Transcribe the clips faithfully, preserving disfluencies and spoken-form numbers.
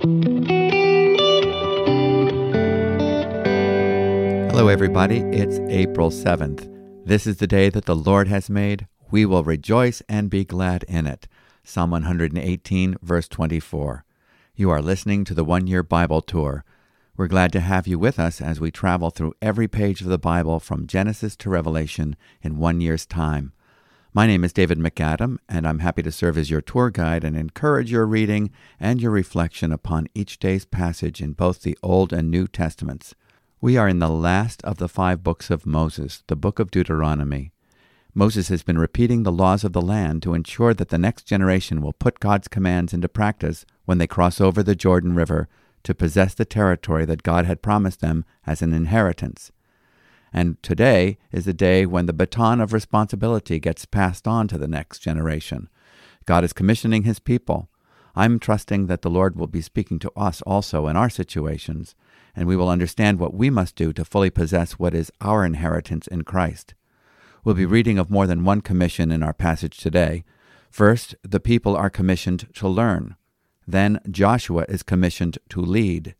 Hello, everybody. It's April seventh. This is the day that the Lord has made. We will rejoice and be glad in it. Psalm one eighteen, verse twenty-four. You are listening to the One Year Bible Tour. We're glad to have you with us as we travel through every page of the Bible from Genesis to Revelation in one year's time. My name is David McAdam, and I'm happy to serve as your tour guide and encourage your reading and your reflection upon each day's passage in both the Old and New Testaments. We are in the last of the five books of Moses, the book of Deuteronomy. Moses has been repeating the laws of the land to ensure that the next generation will put God's commands into practice when they cross over the Jordan River to possess the territory that God had promised them as an inheritance. And today is the day when the baton of responsibility gets passed on to the next generation. God is commissioning His people. I'm trusting that the Lord will be speaking to us also in our situations, and we will understand what we must do to fully possess what is our inheritance in Christ. We'll be reading of more than one commission in our passage today. First, the people are commissioned to learn. Then Joshua is commissioned to lead.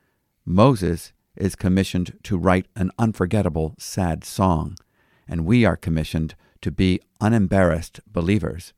Moses is commissioned to write an unforgettable, sad song, and we are commissioned to be unembarrassed believers.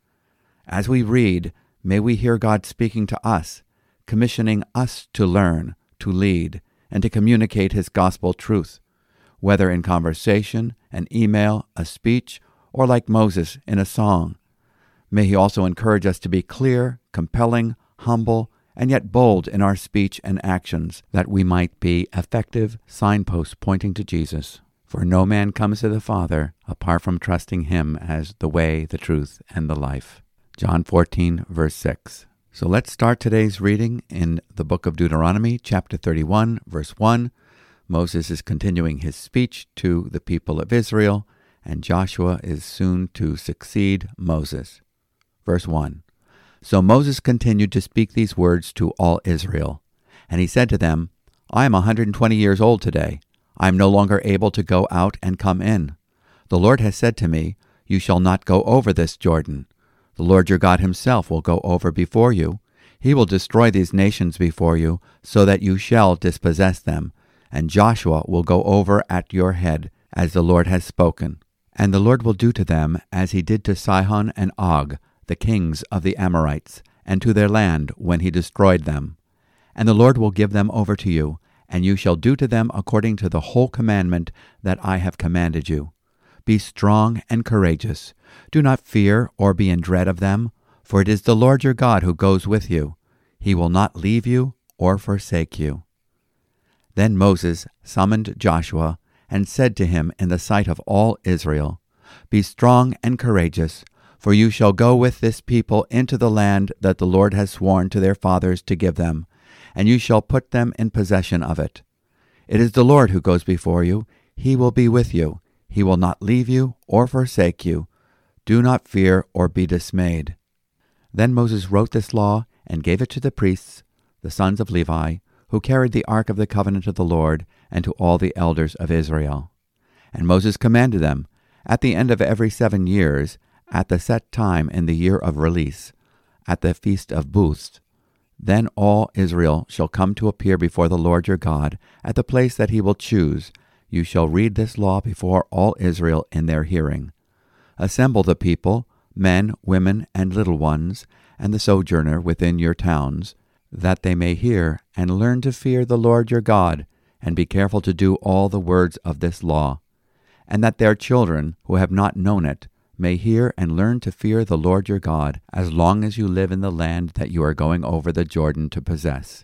As we read, may we hear God speaking to us, commissioning us to learn, to lead, and to communicate His gospel truth, whether in conversation, an email, a speech, or like Moses in a song. May He also encourage us to be clear, compelling, humble, and yet bold in our speech and actions, that we might be effective signposts pointing to Jesus. For no man comes to the Father apart from trusting Him as the way, the truth, and the life. John fourteen, verse six. So let's start today's reading in the book of Deuteronomy, chapter thirty-one, verse one. Moses is continuing his speech to the people of Israel, and Joshua is soon to succeed Moses. Verse one. So Moses continued to speak these words to all Israel. And he said to them, I am a hundred and twenty years old today. I am no longer able to go out and come in. The Lord has said to me, You shall not go over this Jordan. The Lord your God Himself will go over before you. He will destroy these nations before you, so that you shall dispossess them. And Joshua will go over at your head, as the Lord has spoken. And the Lord will do to them as He did to Sihon and Og, the kings of the Amorites, and to their land when He destroyed them. And the Lord will give them over to you, and you shall do to them according to the whole commandment that I have commanded you. Be strong and courageous. Do not fear or be in dread of them, for it is the Lord your God who goes with you. He will not leave you or forsake you. Then Moses summoned Joshua and said to him in the sight of all Israel, Be strong and courageous, for you shall go with this people into the land that the Lord has sworn to their fathers to give them, and you shall put them in possession of it. It is the Lord who goes before you. He will be with you. He will not leave you or forsake you. Do not fear or be dismayed. Then Moses wrote this law and gave it to the priests, the sons of Levi, who carried the ark of the covenant of the Lord, and to all the elders of Israel. And Moses commanded them, at the end of every seven years, at the set time in the year of release, at the feast of booths, then all Israel shall come to appear before the Lord your God at the place that He will choose. You shall read this law before all Israel in their hearing. Assemble the people, men, women, and little ones, and the sojourner within your towns, that they may hear and learn to fear the Lord your God, and be careful to do all the words of this law, and that their children, who have not known it, may hear and learn to fear the Lord your God, as long as you live in the land that you are going over the Jordan to possess.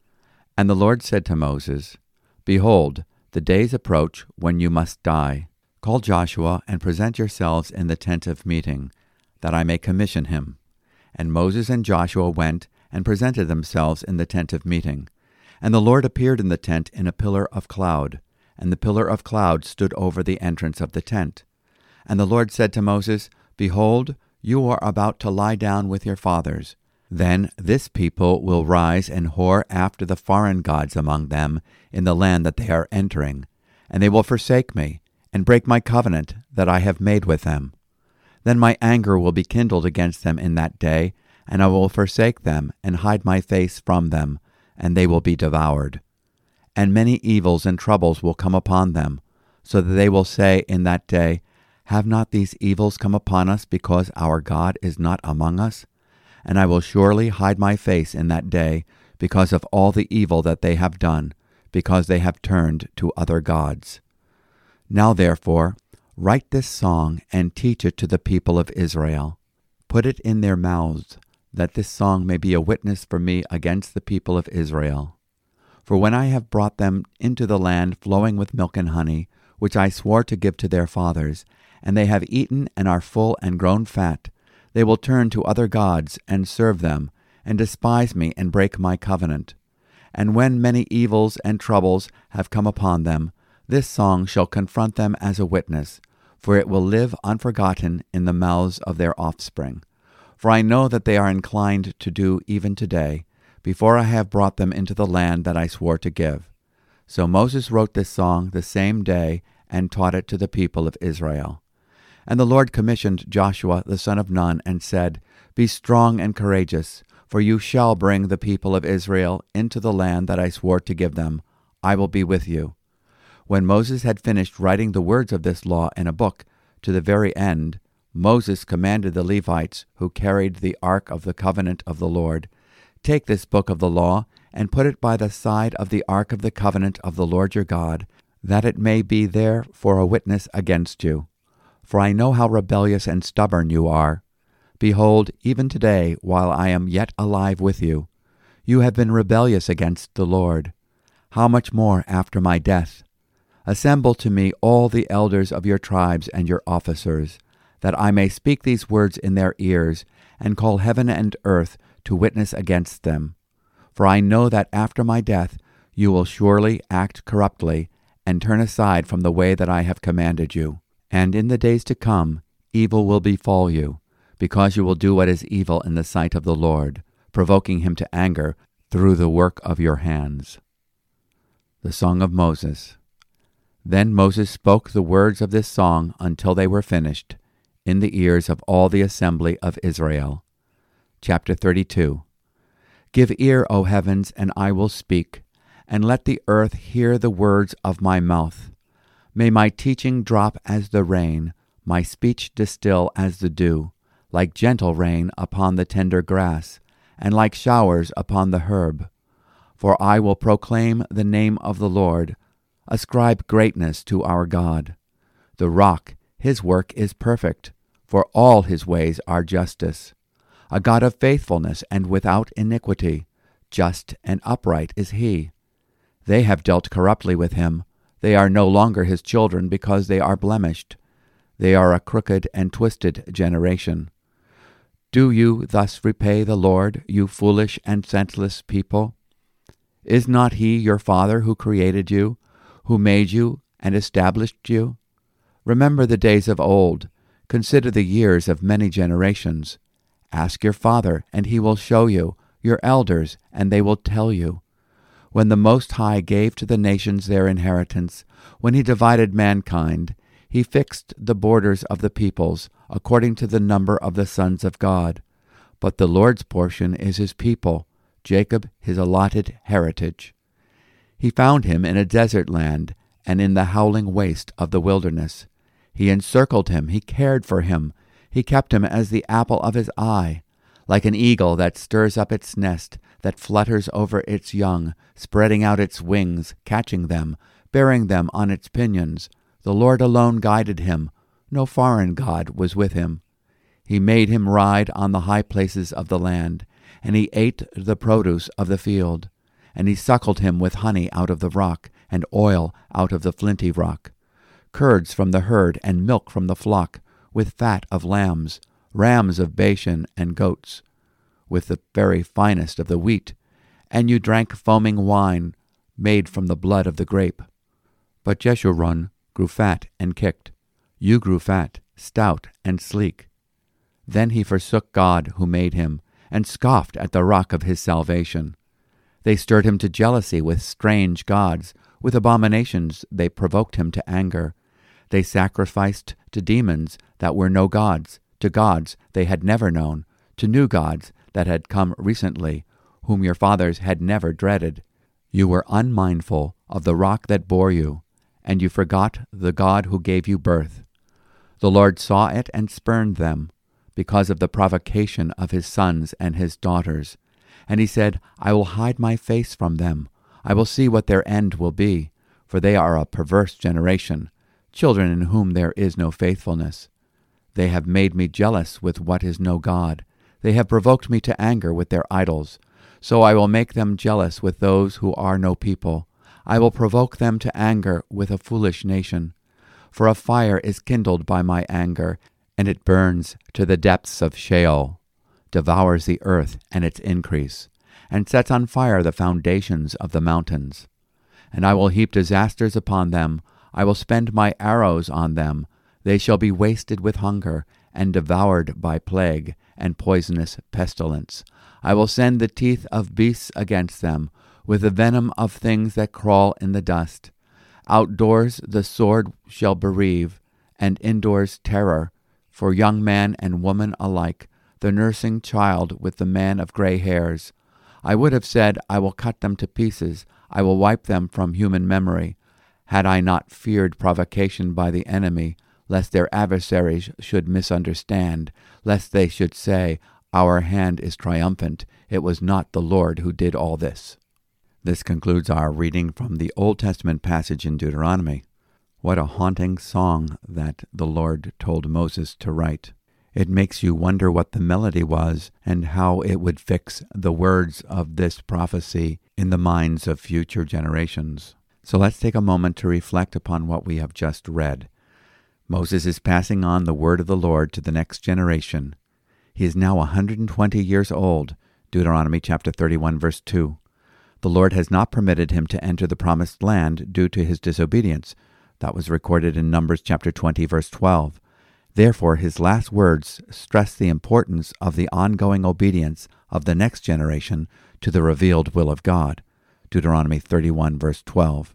And the Lord said to Moses, Behold, the days approach when you must die. Call Joshua and present yourselves in the tent of meeting, that I may commission him. And Moses and Joshua went and presented themselves in the tent of meeting. And the Lord appeared in the tent in a pillar of cloud, and the pillar of cloud stood over the entrance of the tent. And the Lord said to Moses, Behold, you are about to lie down with your fathers. Then this people will rise and whore after the foreign gods among them in the land that they are entering, and they will forsake me, and break my covenant that I have made with them. Then my anger will be kindled against them in that day, and I will forsake them, and hide my face from them, and they will be devoured. And many evils and troubles will come upon them, so that they will say in that day, Have not these evils come upon us because our God is not among us? And I will surely hide my face in that day because of all the evil that they have done, because they have turned to other gods. Now therefore, write this song and teach it to the people of Israel. Put it in their mouths, that this song may be a witness for me against the people of Israel. For when I have brought them into the land flowing with milk and honey, which I swore to give to their fathers, and they have eaten and are full and grown fat, they will turn to other gods and serve them, and despise me and break my covenant. And when many evils and troubles have come upon them, this song shall confront them as a witness, for it will live unforgotten in the mouths of their offspring. For I know that they are inclined to do even today, before I have brought them into the land that I swore to give. So Moses wrote this song the same day and taught it to the people of Israel. And the Lord commissioned Joshua the son of Nun and said, Be strong and courageous, for you shall bring the people of Israel into the land that I swore to give them. I will be with you. When Moses had finished writing the words of this law in a book, to the very end, Moses commanded the Levites who carried the ark of the covenant of the Lord, Take this book of the law, and put it by the side of the ark of the covenant of the Lord your God, that it may be there for a witness against you. For I know how rebellious and stubborn you are. Behold, even today, while I am yet alive with you, you have been rebellious against the Lord. How much more after my death? Assemble to me all the elders of your tribes and your officers, that I may speak these words in their ears, and call heaven and earth to witness against them. For I know that after my death you will surely act corruptly, and turn aside from the way that I have commanded you. And in the days to come evil will befall you, because you will do what is evil in the sight of the Lord, provoking him to anger through the work of your hands. The Song of Moses. Then Moses spoke the words of this song until they were finished, in the ears of all the assembly of Israel. Chapter thirty-two. Give ear, O heavens, and I will speak, and let the earth hear the words of my mouth. May my teaching drop as the rain, my speech distill as the dew, like gentle rain upon the tender grass, and like showers upon the herb. For I will proclaim the name of the Lord, ascribe greatness to our God. The rock, his work is perfect, for all his ways are justice. A God of faithfulness and without iniquity, just and upright is he. They have dealt corruptly with him. They are no longer his children because they are blemished. They are a crooked and twisted generation. Do you thus repay the Lord, you foolish and senseless people? Is not he your Father who created you, who made you and established you? Remember the days of old. Consider the years of many generations. Ask your father, and he will show you, your elders, and they will tell you. When the Most High gave to the nations their inheritance, when he divided mankind, he fixed the borders of the peoples according to the number of the sons of God. But the Lord's portion is his people, Jacob his allotted heritage. He found him in a desert land, and in the howling waste of the wilderness. He encircled him, he cared for him, he kept him as the apple of his eye. Like an eagle that stirs up its nest, that flutters over its young, spreading out its wings, catching them, bearing them on its pinions, the Lord alone guided him, no foreign god was with him. He made him ride on the high places of the land, and he ate the produce of the field. And he suckled him with honey out of the rock, and oil out of the flinty rock, curds from the herd, and milk from the flock, with fat of lambs, rams of Bashan, and goats, with the very finest of the wheat. And you drank foaming wine, made from the blood of the grape. But Jeshurun grew fat and kicked. You grew fat, stout, and sleek. Then he forsook God who made him, and scoffed at the rock of his salvation. They stirred him to jealousy with strange gods. With abominations they provoked him to anger. They sacrificed to demons that were no gods, to gods they had never known, to new gods that had come recently, whom your fathers had never dreaded. You were unmindful of the rock that bore you, and you forgot the God who gave you birth. The Lord saw it and spurned them, because of the provocation of his sons and his daughters. And he said, I will hide my face from them. I will see what their end will be, for they are a perverse generation, children in whom there is no faithfulness. They have made me jealous with what is no God. They have provoked me to anger with their idols. So I will make them jealous with those who are no people. I will provoke them to anger with a foolish nation. For a fire is kindled by my anger, and it burns to the depths of Sheol, devours the earth and its increase, and sets on fire the foundations of the mountains. And I will heap disasters upon them. I will spend my arrows on them. They shall be wasted with hunger, and devoured by plague and poisonous pestilence. I will send the teeth of beasts against them, with the venom of things that crawl in the dust. Outdoors the sword shall bereave, and indoors terror, for young man and woman alike, the nursing child with the man of gray hairs. I would have said, I will cut them to pieces, I will wipe them from human memory, had I not feared provocation by the enemy, lest their adversaries should misunderstand, lest they should say, Our hand is triumphant, it was not the Lord who did all this. This concludes our reading from the Old Testament passage in Deuteronomy. What a haunting song that the Lord told Moses to write. It makes you wonder what the melody was and how it would fix the words of this prophecy in the minds of future generations. So let's take a moment to reflect upon what we have just read. Moses is passing on the word of the Lord to the next generation. He is now one hundred twenty years old, Deuteronomy chapter thirty-one, verse two. The Lord has not permitted him to enter the promised land due to his disobedience. That was recorded in Numbers chapter twenty, verse twelve. Therefore, his last words stress the importance of the ongoing obedience of the next generation to the revealed will of God. Deuteronomy thirty-one, verse twelve.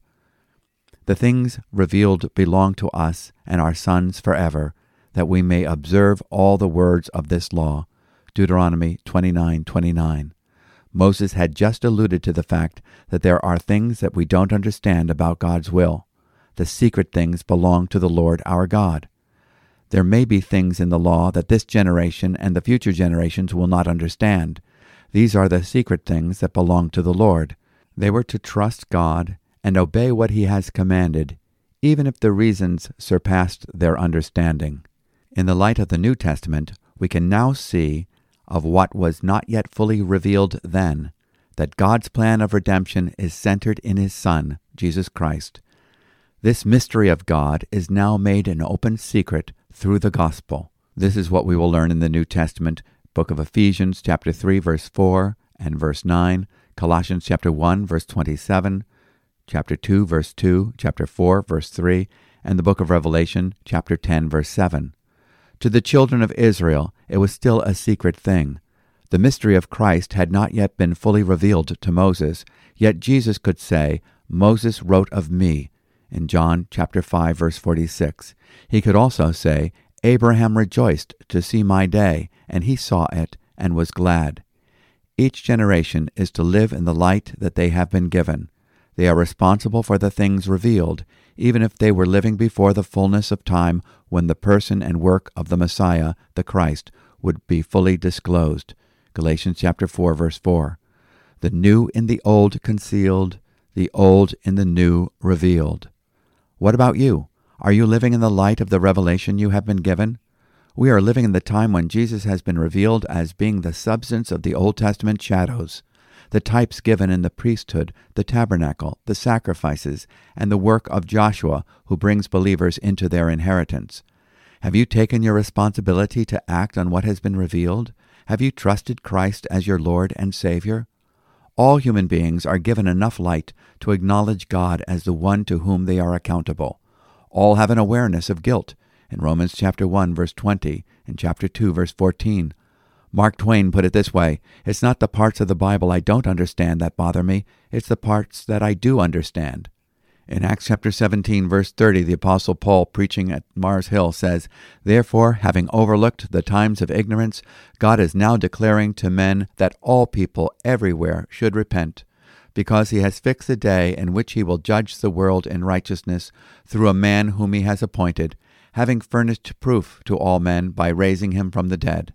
The things revealed belong to us and our sons forever, that we may observe all the words of this law. Deuteronomy twenty-nine, twenty-nine. Moses had just alluded to the fact that there are things that we don't understand about God's will. The secret things belong to the Lord our God. There may be things in the law that this generation and the future generations will not understand. These are the secret things that belong to the Lord. They were to trust God and obey what he has commanded, even if the reasons surpassed their understanding. In the light of the New Testament, we can now see of what was not yet fully revealed then, that God's plan of redemption is centered in his Son, Jesus Christ. This mystery of God is now made an open secret through the gospel. This is what we will learn in the New Testament, book of Ephesians, chapter three, verse four and verse nine, Colossians chapter one, verse twenty-seven, chapter two, verse two, chapter four, verse three, and the book of Revelation, chapter ten, verse seven. To the children of Israel, it was still a secret thing. The mystery of Christ had not yet been fully revealed to Moses, yet Jesus could say, Moses wrote of me, in John chapter five, verse forty-six. He could also say, Abraham rejoiced to see my day, and he saw it and was glad. Each generation is to live in the light that they have been given. They are responsible for the things revealed, even if they were living before the fullness of time when the person and work of the Messiah, the Christ, would be fully disclosed. Galatians chapter four, verse four. The new in the old concealed, the old in the new revealed. What about you? Are you living in the light of the revelation you have been given? We are living in the time when Jesus has been revealed as being the substance of the Old Testament shadows, the types given in the priesthood, the tabernacle, the sacrifices, and the work of Joshua, who brings believers into their inheritance. Have you taken your responsibility to act on what has been revealed? Have you trusted Christ as your Lord and Savior? All human beings are given enough light to acknowledge God as the one to whom they are accountable. All have an awareness of guilt, in Romans chapter one, verse twenty, and chapter two, verse fourteen. Mark Twain put it this way, it's not the parts of the Bible I don't understand that bother me, it's the parts that I do understand. In Acts chapter seventeen, verse thirty, the Apostle Paul, preaching at Mars Hill, says, "Therefore, having overlooked the times of ignorance, God is now declaring to men that all people everywhere should repent, because he has fixed a day in which he will judge the world in righteousness through a man whom he has appointed, having furnished proof to all men by raising him from the dead."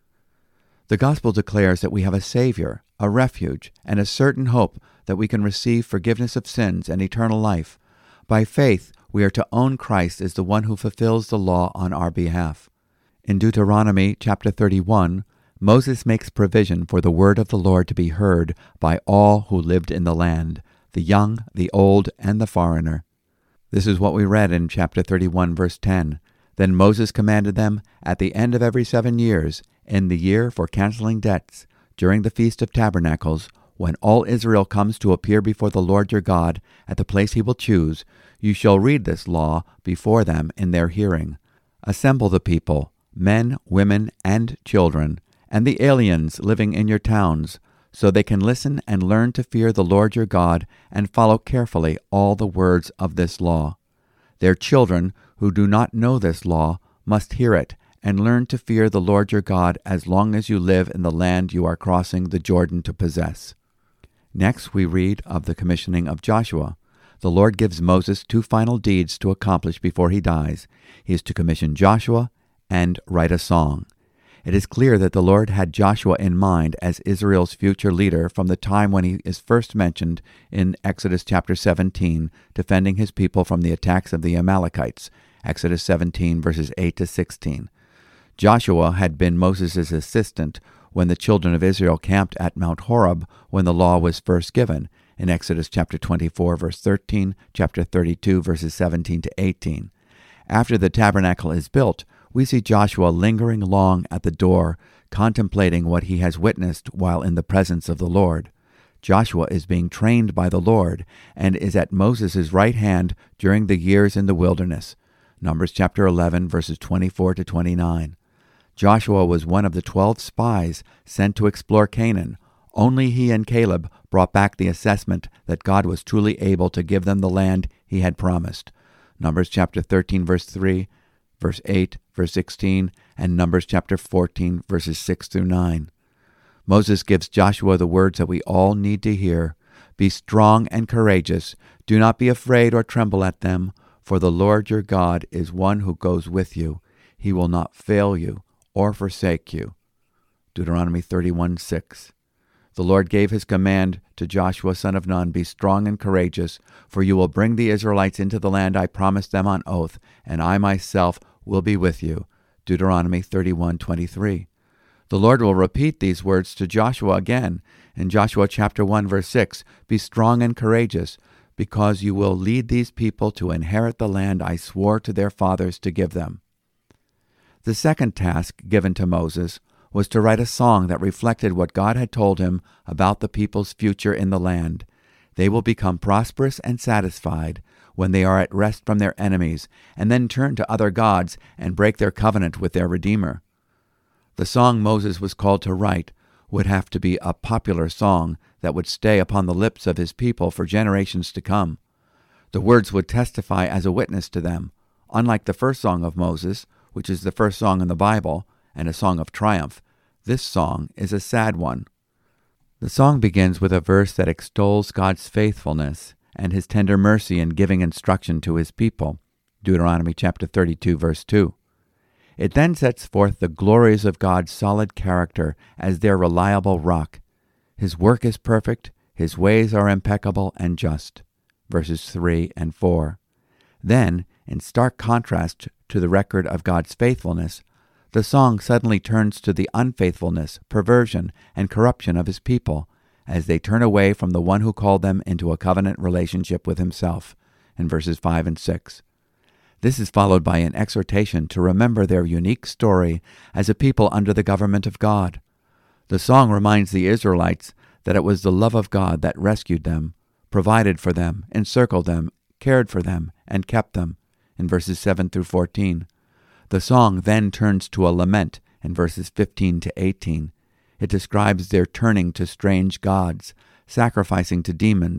The gospel declares that we have a Savior, a refuge, and a certain hope that we can receive forgiveness of sins and eternal life. By faith, we are to own Christ as the one who fulfills the law on our behalf. In Deuteronomy chapter thirty-one, Moses makes provision for the word of the Lord to be heard by all who lived in the land, the young, the old, and the foreigner. This is what we read in chapter thirty-one, verse ten. Then Moses commanded them, at the end of every seven years, in the year for canceling debts, during the Feast of Tabernacles, when all Israel comes to appear before the Lord your God at the place he will choose, you shall read this law before them in their hearing. Assemble the people, men, women, and children, and the aliens living in your towns, so they can listen and learn to fear the Lord your God and follow carefully all the words of this law. Their children who do not know this law must hear it and learn to fear the Lord your God as long as you live in the land you are crossing the Jordan to possess. Next, we read of the commissioning of Joshua. The Lord gives Moses two final deeds to accomplish before he dies. He is to commission Joshua and write a song. It is clear that the Lord had Joshua in mind as Israel's future leader from the time when he is first mentioned in Exodus chapter seventeen, defending his people from the attacks of the Amalekites, Exodus seventeen, verses eight to sixteen. Joshua had been Moses' assistant when the children of Israel camped at Mount Horeb when the law was first given, in Exodus chapter twenty-four, verse thirteen, chapter thirty-two, verses seventeen to eighteen. After the tabernacle is built, we see Joshua lingering long at the door, contemplating what he has witnessed while in the presence of the Lord. Joshua is being trained by the Lord and is at Moses' right hand during the years in the wilderness. Numbers chapter eleven, verses twenty-four to twenty-nine. Joshua was one of the twelve spies sent to explore Canaan. Only he and Caleb brought back the assessment that God was truly able to give them the land he had promised. Numbers chapter thirteen, verse three, verse eight, verse sixteen, and Numbers chapter fourteen, verses six through nine. Moses gives Joshua the words that we all need to hear. Be strong and courageous. Do not be afraid or tremble at them, for the Lord your God is one who goes with you. He will not fail you or forsake you. Deuteronomy thirty-one, six. The Lord gave his command to Joshua son of Nun, be strong and courageous, for you will bring the Israelites into the land I promised them on oath, and I myself will be with you. Deuteronomy thirty-one, twenty-three. The Lord will repeat these words to Joshua again in Joshua chapter one, verse six. Be strong and courageous, because you will lead these people to inherit the land I swore to their fathers to give them. The second task given to Moses was to write a song that reflected what God had told him about the people's future in the land. They will become prosperous and satisfied when they are at rest from their enemies, and then turn to other gods and break their covenant with their Redeemer. The song Moses was called to write would have to be a popular song that would stay upon the lips of his people for generations to come. The words would testify as a witness to them. Unlike the first song of Moses, which is the first song in the Bible and a song of triumph, this song is a sad one. The song begins with a verse that extols God's faithfulness and his tender mercy in giving instruction to his people, Deuteronomy chapter thirty-two, verse two. It then sets forth the glories of God's solid character as their reliable rock. His work is perfect, his ways are impeccable and just, verses three and four. Then, in stark contrast to the record of God's faithfulness, the song suddenly turns to the unfaithfulness, perversion, and corruption of his people as they turn away from the one who called them into a covenant relationship with himself, in verses five and six. This is followed by an exhortation to remember their unique story as a people under the government of God. The song reminds the Israelites that it was the love of God that rescued them, provided for them, encircled them, cared for them, and kept them, in verses seven through fourteen. The song then turns to a lament in verses fifteen to eighteen. It describes their turning to strange gods, sacrificing to demons,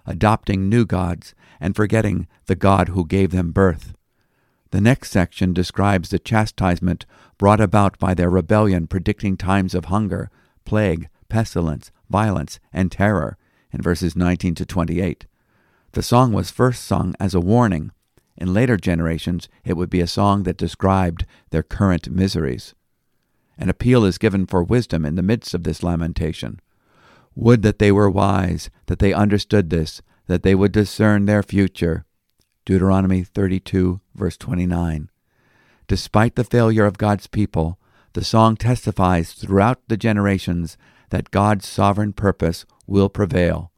adopting new gods and forgetting the God who gave them birth. The next section describes the chastisement brought about by their rebellion, predicting times of hunger, plague, pestilence, violence, and terror in verses nineteen to twenty-eight. The song was first sung as a warning. In later generations, it would be a song that described their current miseries. An appeal is given for wisdom in the midst of this lamentation. Would that they were wise, that they understood this, that they would discern their future. Deuteronomy thirty-two, verse twenty-nine. Despite the failure of God's people, the song testifies throughout the generations that God's sovereign purpose will prevail.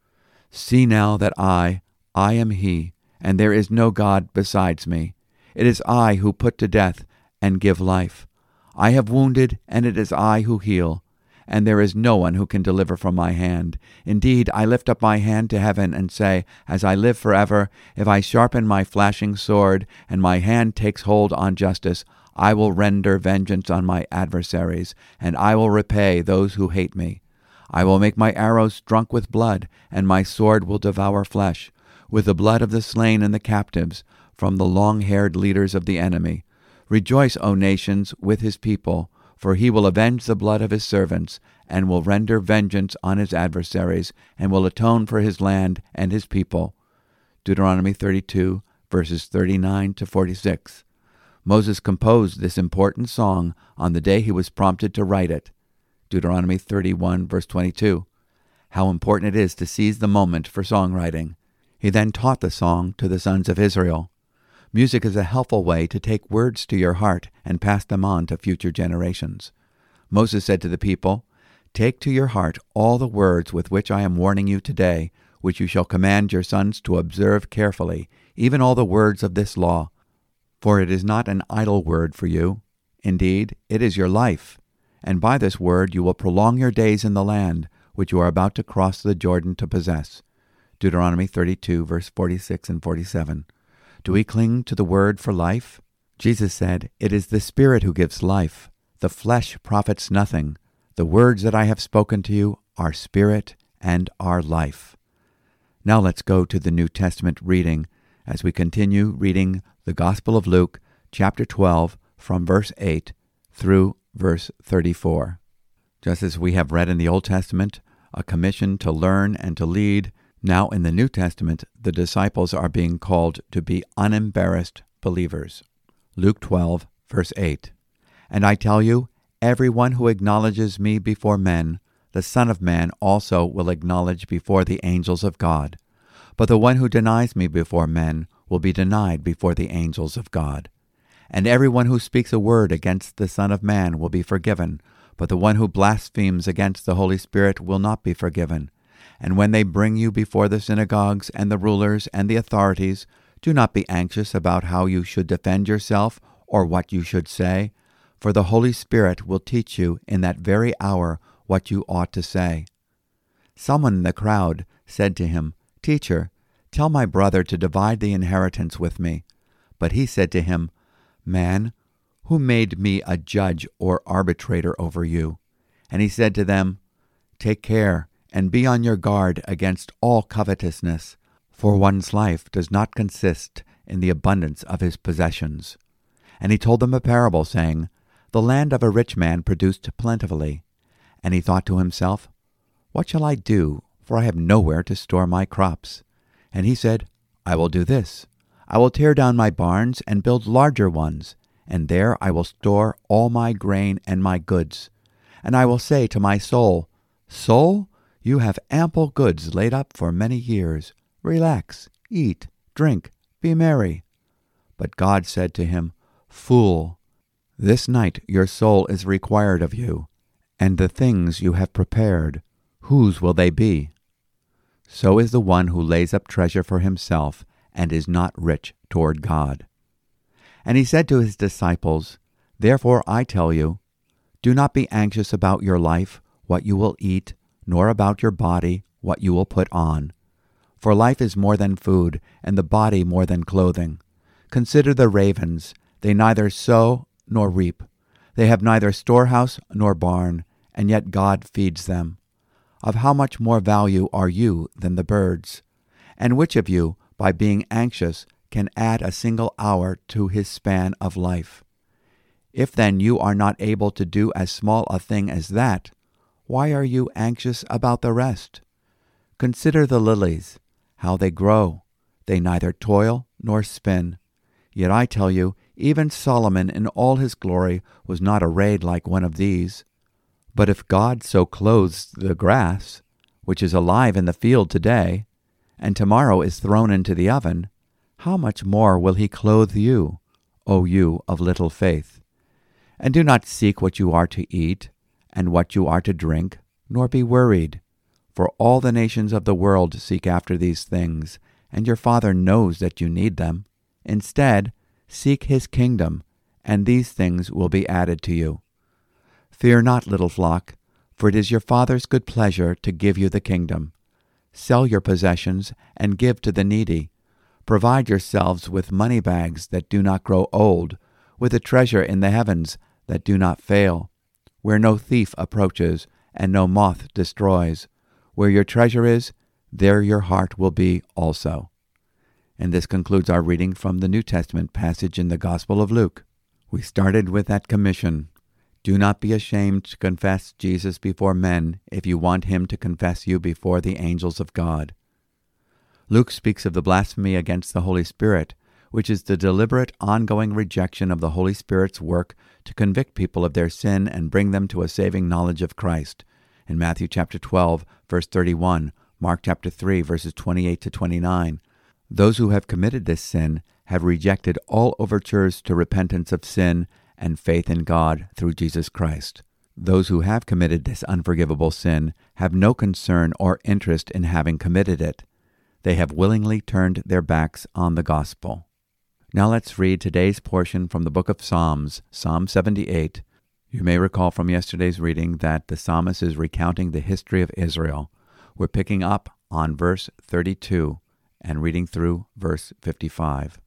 See now that I, I am He, and there is no God besides me. It is I who put to death and give life. I have wounded, and it is I who heal, and there is no one who can deliver from my hand. Indeed, I lift up my hand to heaven and say, as I live forever, if I sharpen my flashing sword, and my hand takes hold on justice, I will render vengeance on my adversaries, and I will repay those who hate me. I will make my arrows drunk with blood, and my sword will devour flesh, with the blood of the slain and the captives, from the long-haired leaders of the enemy. Rejoice, O nations, with his people, for he will avenge the blood of his servants, and will render vengeance on his adversaries, and will atone for his land and his people. Deuteronomy thirty-two, verses thirty-nine to forty-six. Moses composed this important song on the day he was prompted to write it. Deuteronomy thirty-one, verse twenty-two. How important it is to seize the moment for songwriting. He then taught the song to the sons of Israel. Music is a helpful way to take words to your heart and pass them on to future generations. Moses said to the people, "Take to your heart all the words with which I am warning you today, which you shall command your sons to observe carefully, even all the words of this law. For it is not an idle word for you. Indeed, it is your life. And by this word you will prolong your days in the land, which you are about to cross the Jordan to possess." Deuteronomy thirty-two, verse forty-six and forty-seven. Do we cling to the word for life? Jesus said, "It is the Spirit who gives life. The flesh profits nothing. The words that I have spoken to you are spirit and are life." Now let's go to the New Testament reading as we continue reading the Gospel of Luke, chapter twelve, from verse eight through verse thirty-four. Just as we have read in the Old Testament, a commission to learn and to lead, now in the New Testament, the disciples are being called to be unembarrassed believers. Luke twelve, verse eight. "And I tell you, everyone who acknowledges me before men, the Son of Man also will acknowledge before the angels of God. But the one who denies me before men will be denied before the angels of God. And everyone who speaks a word against the Son of Man will be forgiven, but the one who blasphemes against the Holy Spirit will not be forgiven. And when they bring you before the synagogues and the rulers and the authorities, do not be anxious about how you should defend yourself or what you should say, for the Holy Spirit will teach you in that very hour what you ought to say." Someone in the crowd said to him, "Teacher, tell my brother to divide the inheritance with me." But he said to him, "Man, who made me a judge or arbitrator over you?" And he said to them, "Take care and be on your guard against all covetousness, for one's life does not consist in the abundance of his possessions." And he told them a parable, saying, "The land of a rich man produced plentifully. And he thought to himself, What shall I do, for I have nowhere to store my crops? And he said, I will do this. I will tear down my barns and build larger ones, and there I will store all my grain and my goods. And I will say to my soul, Soul, you have ample goods laid up for many years. Relax, eat, drink, be merry." But God said to him, "Fool, this night your soul is required of you, and the things you have prepared, whose will they be? So is the one who lays up treasure for himself and is not rich toward God." And he said to his disciples, "Therefore I tell you, do not be anxious about your life, what you will eat, nor about your body, what you will put on. For life is more than food, and the body more than clothing. Consider the ravens, they neither sow nor reap. They have neither storehouse nor barn, and yet God feeds them. Of how much more value are you than the birds? And which of you, by being anxious, can add a single hour to his span of life? If then you are not able to do as small a thing as that, why are you anxious about the rest? Consider the lilies, how they grow. They neither toil nor spin. Yet I tell you, even Solomon in all his glory was not arrayed like one of these. But if God so clothes the grass, which is alive in the field today, and tomorrow is thrown into the oven, how much more will he clothe you, O you of little faith? And do not seek what you are to eat, and what you are to drink, nor be worried. For all the nations of the world seek after these things, and your Father knows that you need them. Instead, seek his kingdom, and these things will be added to you. Fear not, little flock, for it is your Father's good pleasure to give you the kingdom. Sell your possessions and give to the needy. Provide yourselves with money bags that do not grow old, with a treasure in the heavens that do not fail, where no thief approaches and no moth destroys. Where your treasure is, there your heart will be also. And this concludes our reading from the New Testament passage in the Gospel of Luke. We started with that commission. Do not be ashamed to confess Jesus before men if you want him to confess you before the angels of God. Luke speaks of the blasphemy against the Holy Spirit, which is the deliberate, ongoing rejection of the Holy Spirit's work to convict people of their sin and bring them to a saving knowledge of Christ. In Matthew chapter twelve, verse thirty-one, Mark chapter three, verses twenty-eight to twenty-nine. Those who have committed this sin have rejected all overtures to repentance of sin and faith in God through Jesus Christ. Those who have committed this unforgivable sin have no concern or interest in having committed it. They have willingly turned their backs on the gospel. Now let's read today's portion from the book of Psalms, Psalm seventy-eight. You may recall from yesterday's reading that the psalmist is recounting the history of Israel. We're picking up on verse thirty-two and reading through verse fifty-five.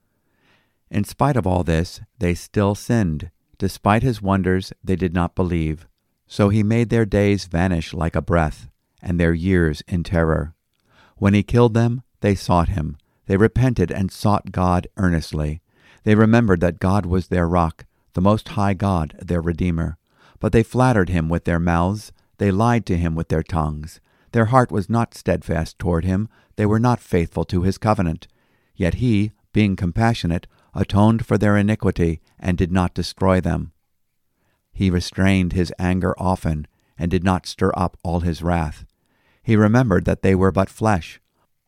In spite of all this, they still sinned. Despite his wonders, they did not believe. So he made their days vanish like a breath, and their years in terror. When he killed them, they sought him. They repented and sought God earnestly. They remembered that God was their rock, the Most High God, their Redeemer. But they flattered him with their mouths. They lied to him with their tongues. Their heart was not steadfast toward him. They were not faithful to his covenant. Yet he, being compassionate, atoned for their iniquity and did not destroy them. He restrained his anger often and did not stir up all his wrath. He remembered that they were but flesh,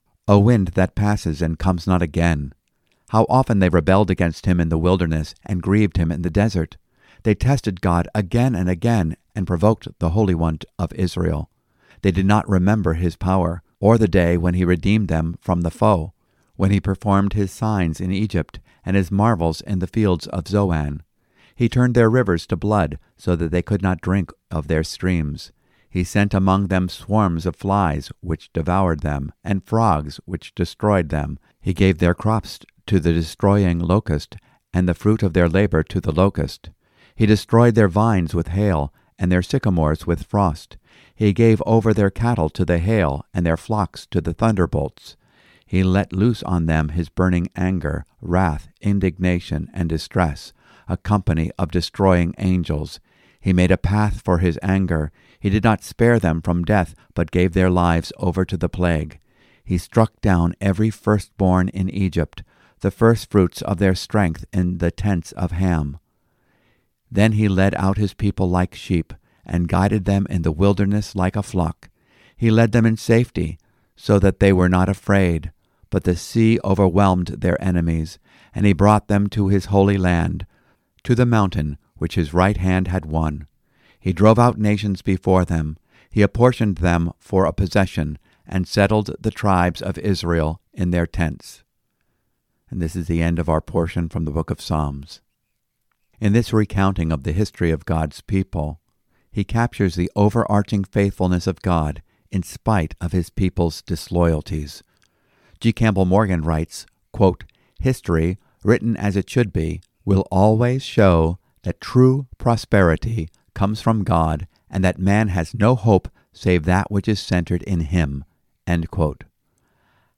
a wind that passes and comes not again. How often they rebelled against him in the wilderness and grieved him in the desert. They tested God again and again and provoked the Holy One of Israel. They did not remember his power, or the day when he redeemed them from the foe, when he performed his signs in Egypt and his marvels in the fields of Zoan. He turned their rivers to blood so that they could not drink of their streams. He sent among them swarms of flies which devoured them, and frogs which destroyed them. He gave their crops to the destroying locust, and the fruit of their labor to the locust. He destroyed their vines with hail, and their sycamores with frost. He gave over their cattle to the hail, and their flocks to the thunderbolts. He let loose on them his burning anger, wrath, indignation, and distress, a company of destroying angels. He made a path for his anger. He did not spare them from death, but gave their lives over to the plague. He struck down every firstborn in Egypt, the firstfruits of their strength in the tents of Ham. Then he led out his people like sheep, and guided them in the wilderness like a flock. He led them in safety, so that they were not afraid. But the sea overwhelmed their enemies, and he brought them to his holy land, to the mountain which his right hand had won. He drove out nations before them. He apportioned them for a possession, and settled the tribes of Israel in their tents. And this is the end of our portion from the book of Psalms. In this recounting of the history of God's people, he captures the overarching faithfulness of God in spite of his people's disloyalties. G. Campbell Morgan writes, quote, "History, written as it should be, will always show that true prosperity comes from God and that man has no hope save that which is centered in him." End quote.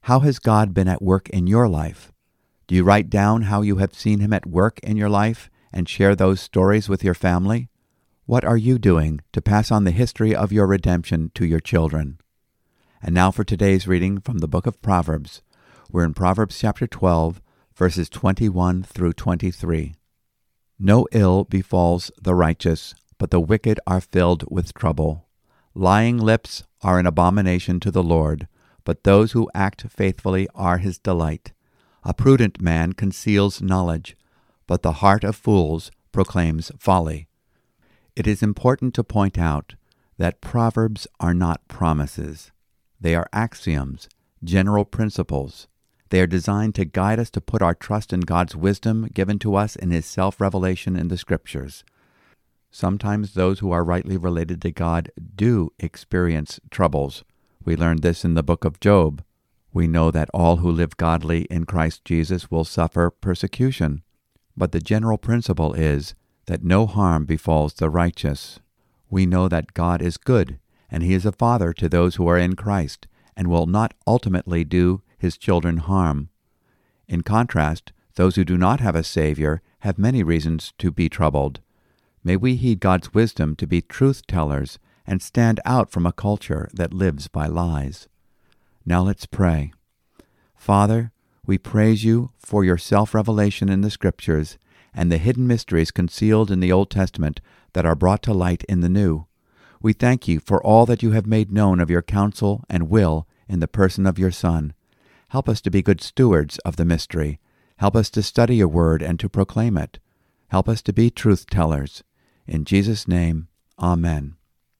How has God been at work in your life? Do you write down how you have seen him at work in your life and share those stories with your family? What are you doing to pass on the history of your redemption to your children? And now for today's reading from the book of Proverbs. We're in Proverbs chapter twelve, verses twenty-one through twenty-three. No ill befalls the righteous, but the wicked are filled with trouble. Lying lips are an abomination to the Lord, but those who act faithfully are his delight. A prudent man conceals knowledge, but the heart of fools proclaims folly. It is important to point out that Proverbs are not promises. They are axioms, general principles. They are designed to guide us to put our trust in God's wisdom given to us in his self-revelation in the Scriptures. Sometimes those who are rightly related to God do experience troubles. We learned this in the book of Job. We know that all who live godly in Christ Jesus will suffer persecution. But the general principle is that no harm befalls the righteous. We know that God is good, and he is a father to those who are in Christ, and will not ultimately do his children harm. In contrast, those who do not have a Savior have many reasons to be troubled. May we heed God's wisdom to be truth-tellers and stand out from a culture that lives by lies. Now let's pray. Father, we praise you for your self-revelation in the Scriptures and the hidden mysteries concealed in the Old Testament that are brought to light in the New. We thank you for all that you have made known of your counsel and will in the person of your Son. Help us to be good stewards of the mystery. Help us to study your word and to proclaim it. Help us to be truth-tellers. In Jesus' name, Amen.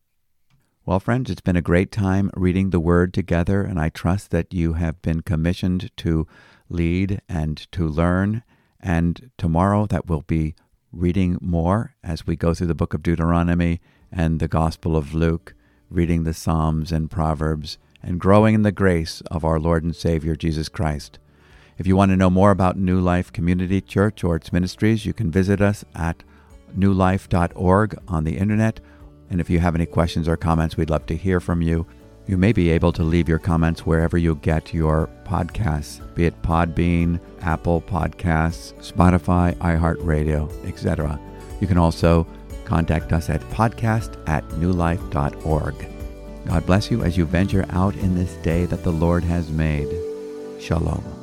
Well, friends, it's been a great time reading the Word together, and I trust that you have been commissioned to lead and to learn. And tomorrow that we'll be reading more as we go through the book of Deuteronomy and the Gospel of Luke, reading the Psalms and Proverbs, and growing in the grace of our Lord and Savior, Jesus Christ. If you want to know more about New Life Community Church or its ministries, you can visit us at new life dot org on the internet. And if you have any questions or comments, we'd love to hear from you. You may be able to leave your comments wherever you get your podcasts, be it Podbean, Apple Podcasts, Spotify, iHeartRadio, et cetera. You can also contact us at podcast at new life dot org. God bless you as you venture out in this day that the Lord has made. Shalom.